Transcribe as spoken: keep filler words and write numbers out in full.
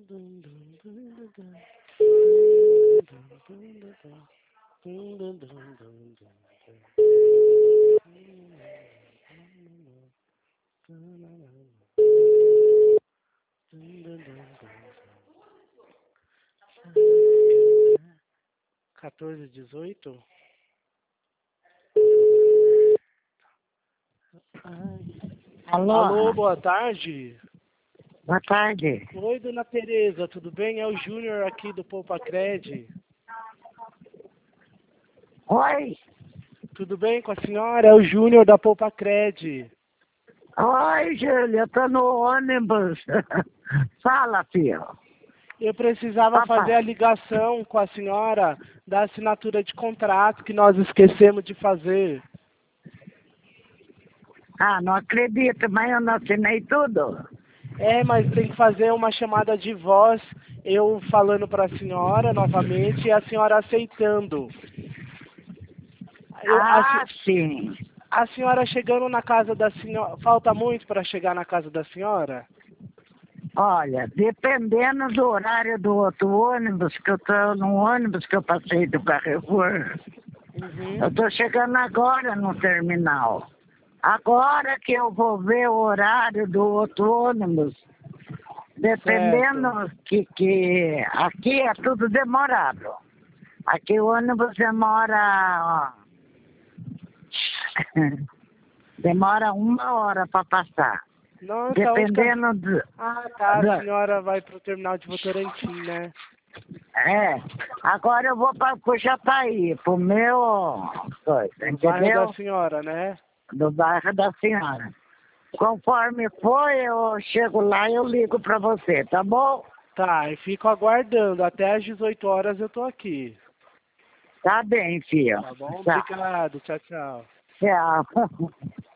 quatorze, dezoito. Alô? Alô, boa tarde. Boa tarde. Oi, dona Tereza, tudo bem? É o Júnior aqui do Poupa Cred. Oi? Tudo bem com a senhora? É o Júnior da Poupa Cred. Oi, Júlia, eu tô no ônibus. Fala, filho. Eu precisava Papai. fazer a ligação com a senhora da assinatura de contrato que nós esquecemos de fazer. Ah, não acredito, mas eu não assinei tudo. É, mas tem que fazer uma chamada de voz, eu falando para a senhora novamente e a senhora aceitando. Eu, a, Ah, sim. a senhora chegando na casa da senhora, falta muito para chegar na casa da senhora? Olha, dependendo do horário do outro ônibus, que eu tô no ônibus que eu passei do Carrefour, Uhum. eu tô chegando agora no terminal. Agora que eu vou ver o horário do outro ônibus, dependendo Certo. que, que aqui é tudo demorado. Aqui o ônibus demora, ó, demora uma hora para passar. Nossa, Dependendo onde que... do, Ah, tá, a do... senhora vai pro terminal de Votorantim, né? É, agora eu vou para o Jataí, pro meu, coisa, No bairro da entendeu? senhora, né? Do bairro da senhora. Conforme for, eu chego lá e eu ligo para você, tá bom? Tá, e fico aguardando. Até às dezoito horas eu tô aqui. Tá bem, filho. Tá bom? Tá. Obrigado. Tchau, tchau. Tchau.